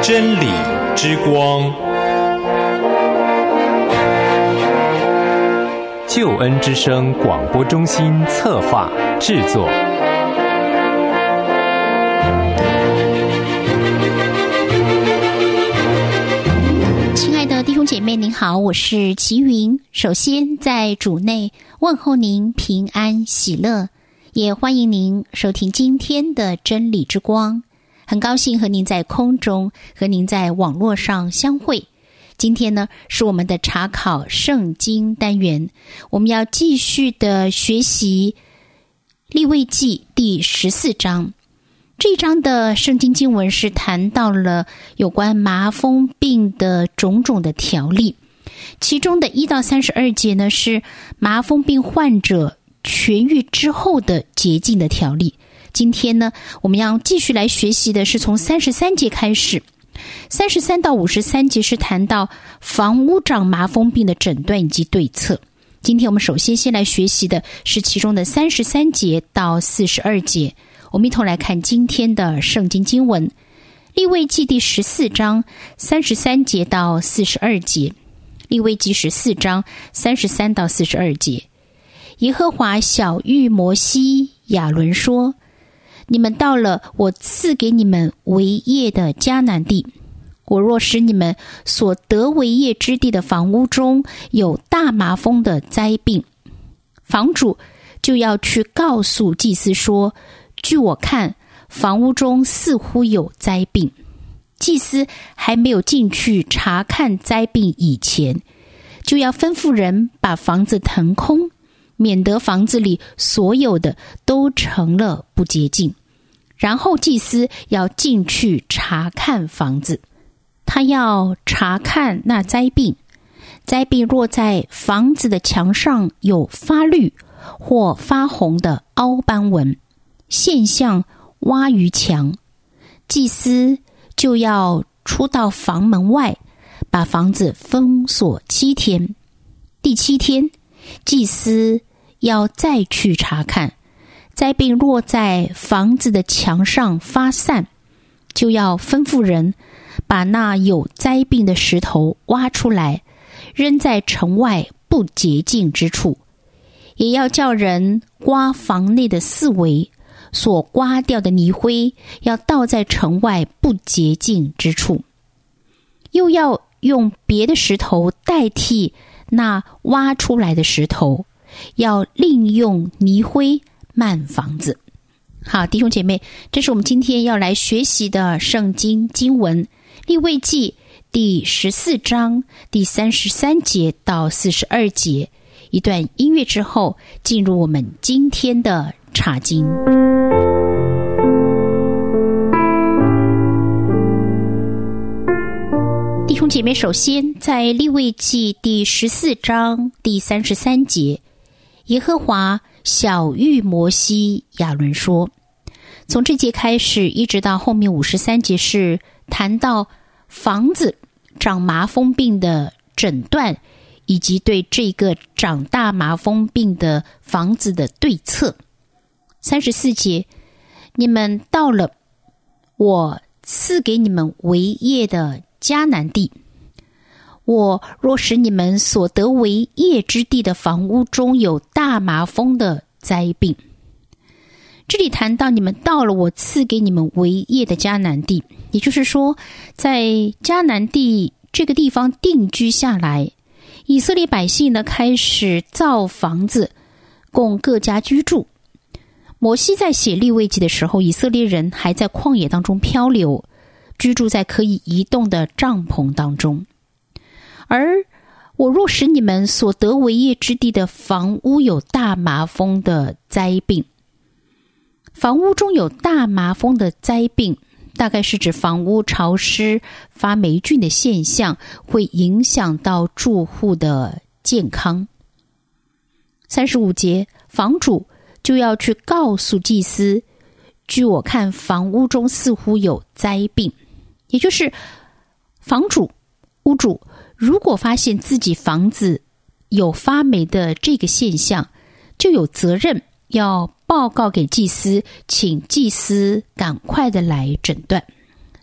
真理之光，救恩之声广播中心策划制作。 亲爱的弟兄姐妹您好，我是齐云。首先在主内问候您平安喜乐，也欢迎您收听今天的真理之光。很高兴和您在空中和您在网络上相会。今天呢是我们的查考圣经单元，我们要继续的学习利未记第14章。这一章的圣经经文是谈到了有关麻风病的种种的条例，其中的1到32节呢是麻风病患者痊愈之后的洁净的条例。今天呢我们要继续来学习的是从33节开始，33到53节是谈到房屋长麻风病的诊断以及对策。今天我们首先来学习的是其中的33节到42节，我们一同来看今天的圣经经文，利未记第14章33节到42节。利未记14章33到42节，耶和华晓谕摩西亚伦说，你们到了我赐给你们为业的迦南地，我若使你们所得为业之地的房屋中有大麻风的灾病，房主就要去告诉祭司说，据我看房屋中似乎有灾病。祭司还没有进去查看灾病以前，就要吩咐人把房子腾空，免得房子里所有的都成了不洁净。然后祭司要进去查看房子，他要查看那灾病。灾病若在房子的墙上有发绿或发红的凹斑纹，现象挖于墙，祭司就要出到房门外，把房子封锁7天。第7天，祭司要再去查看，灾病若在房子的墙上发散，就要吩咐人把那有灾病的石头挖出来，扔在城外不洁净之处，也要叫人刮房内的四围，所刮掉的泥灰要倒在城外不洁净之处，又要用别的石头代替那挖出来的石头，要另用泥灰漫房子。好，弟兄姐妹，这是我们今天要来学习的圣经经文，利未记第14章第33节到42节。一段音乐之后，进入我们今天的查经。弟兄姐妹，首先在利未记第14章第33节，耶和华晓谕摩西亚伦说，从这节开始一直到后面53节是谈到房子长麻风病的诊断，以及对这个长大麻风病的房子的对策。34节，你们到了我赐给你们为业的迦南地，我若使你们所得为业之地的房屋中有大麻风的灾病。这里谈到你们到了我赐给你们为业的迦南地，也就是说在迦南地这个地方定居下来，以色列百姓呢开始造房子供各家居住。摩西在写利未记的时候，以色列人还在旷野当中漂流，居住在可以移动的帐篷当中。而我若使你们所得为业之地的房屋有大麻风的灾病，房屋中有大麻风的灾病，大概是指房屋潮湿发霉菌的现象，会影响到住户的健康。35节，房主就要去告诉祭司，据我看房屋中似乎有灾病，也就是房主屋主如果发现自己房子有发霉的这个现象，就有责任要报告给祭司，请祭司赶快的来诊断。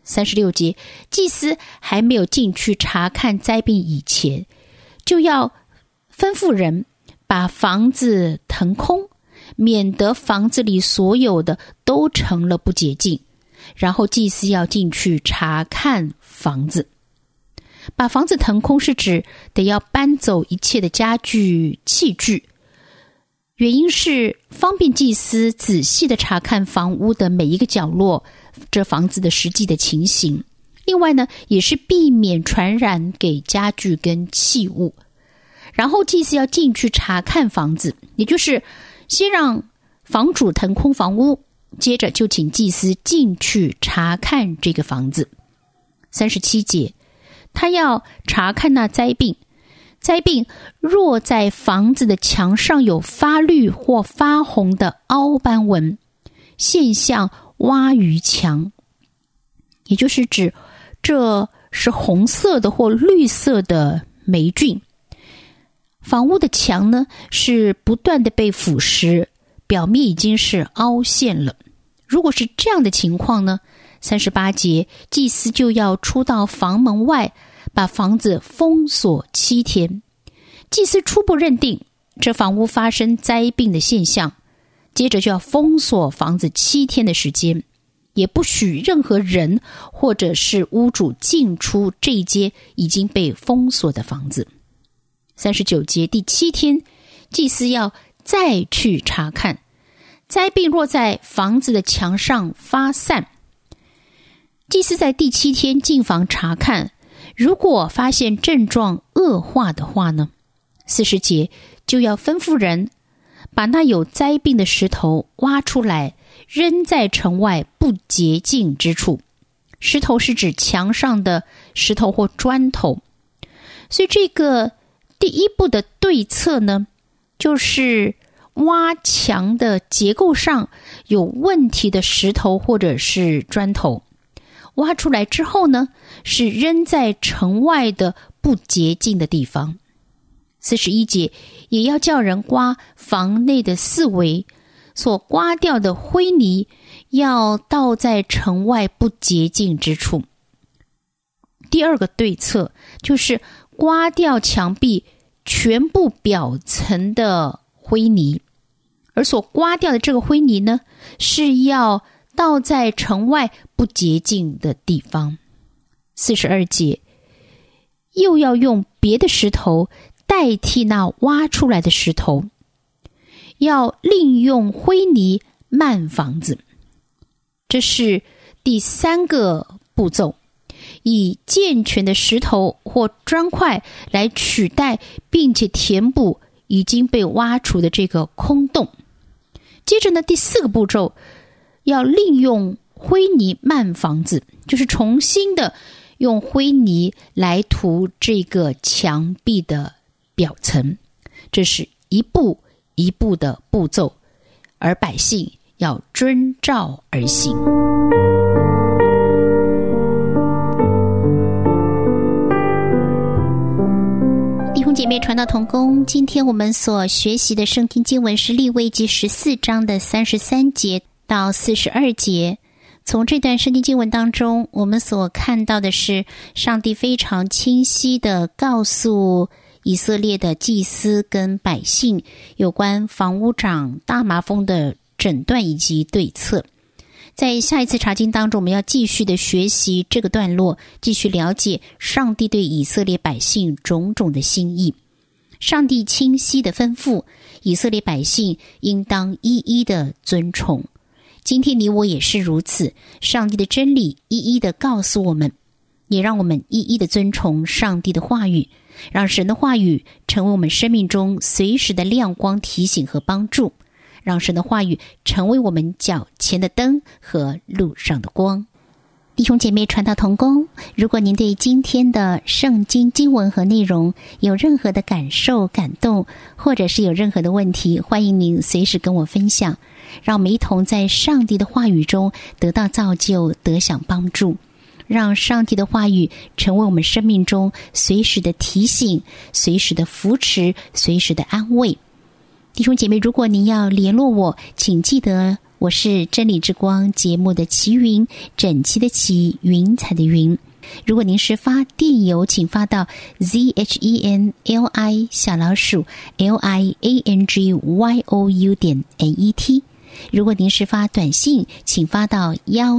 36节，祭司还没有进去查看灾病以前，就要吩咐人把房子腾空，免得房子里所有的都成了不洁净。然后祭司要进去查看房子。把房子腾空是指得要搬走一切的家具器具，原因是方便祭司仔细的查看房屋的每一个角落，这房子的实际的情形。另外呢，也是避免传染给家具跟器物。然后祭司要进去查看房子，也就是先让房主腾空房屋，接着就请祭司进去查看这个房子。37节，他要查看那灾病，灾病若在房子的墙上有发绿或发红的凹斑纹，现象挖于墙，也就是指这是红色的或绿色的霉菌。房屋的墙呢，是不断的被腐蚀，表面已经是凹陷了。如果是这样的情况呢，38节，祭司就要出到房门外，把房子封锁7天。祭司初步认定这房屋发生灾病的现象，接着就要封锁房子7天的时间，也不许任何人或者是屋主进出这一间已经被封锁的房子。39节，第7天，祭司要再去查看，灾病若在房子的墙上发散，祭司在第7天进房查看，如果发现症状恶化的话呢，40节就要吩咐人把那有灾病的石头挖出来，扔在城外不洁净之处。石头是指墙上的石头或砖头，所以这个第一步的对策呢，就是挖墙的结构上有问题的石头或者是砖头，挖出来之后呢，是扔在城外的不洁净的地方。41节，也要叫人刮房内的四围，所刮掉的灰泥要倒在城外不洁净之处。第二个对策就是刮掉墙壁全部表层的灰泥，而所刮掉的这个灰泥呢，是要倒在城外不洁净的地方。42节，又要用别的石头代替那挖出来的石头，要另用灰泥漫房子。这是第3个步骤，以健全的石头或砖块来取代并且填补已经被挖除的这个空洞。接着呢，第4个步骤要利用灰泥漫房子，就是重新的用灰泥来涂这个墙壁的表层。这是一步一步的步骤，而百姓要遵照而行。弟兄姐妹，传道同工，今天我们所学习的圣经经文是利未记14章的33节到42节。从这段圣经经文当中，我们所看到的是上帝非常清晰地告诉以色列的祭司跟百姓有关房屋长大麻风的诊断以及对策。在下一次查经当中，我们要继续的学习这个段落，继续了解上帝对以色列百姓种种的心意。上帝清晰的吩咐以色列百姓应当一一的尊崇。今天你我也是如此，上帝的真理一一的告诉我们，也让我们一一的尊崇上帝的话语，让神的话语成为我们生命中随时的亮光、提醒和帮助，让神的话语成为我们脚前的灯和路上的光。弟兄姐妹，传道同工，如果您对今天的圣经经文和内容有任何的感受、感动，或者是有任何的问题，欢迎您随时跟我分享，让我们一同在上帝的话语中得到造就，得享帮助，让上帝的话语成为我们生命中随时的提醒、随时的扶持、随时的安慰。弟兄姐妹，如果您要联络我，请记得我是真理之光节目的齐云，整齐的齐，云彩的云。如果您是发电邮，请发到 zhenli_liangyou.net。如果您是发短信，请发到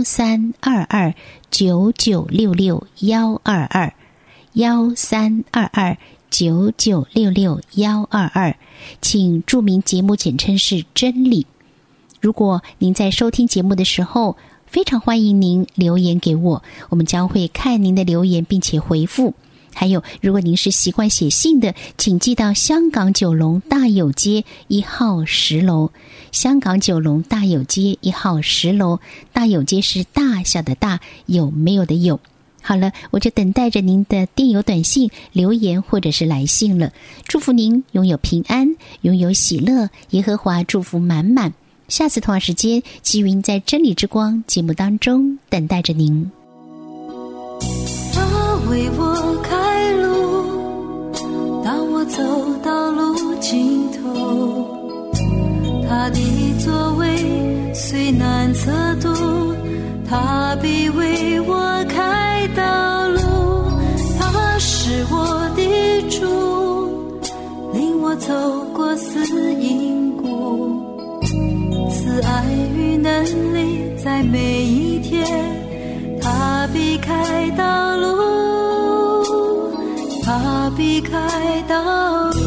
1322996622132299661122，请注明节目简称是真理。如果您在收听节目的时候，非常欢迎您留言给我，我们将会看您的留言并且回复。还有，如果您是习惯写信的，请寄到香港九龙大有街1号10楼。香港九龙大有街1号10楼，大有街是大小的大，有没有的有。好了，我就等待着您的电邮、短信、留言或者是来信了。祝福您拥有平安，拥有喜乐，耶和华祝福满满。下次同样时间，齐云在真理之光节目当中等待着您。 他为我开路，当我走到路尽头，他的作为虽难测度，他必为我开道路。他是我的主，领我走过死荫谷，慈爱与能力在每一天，他必开道路，他必开道路。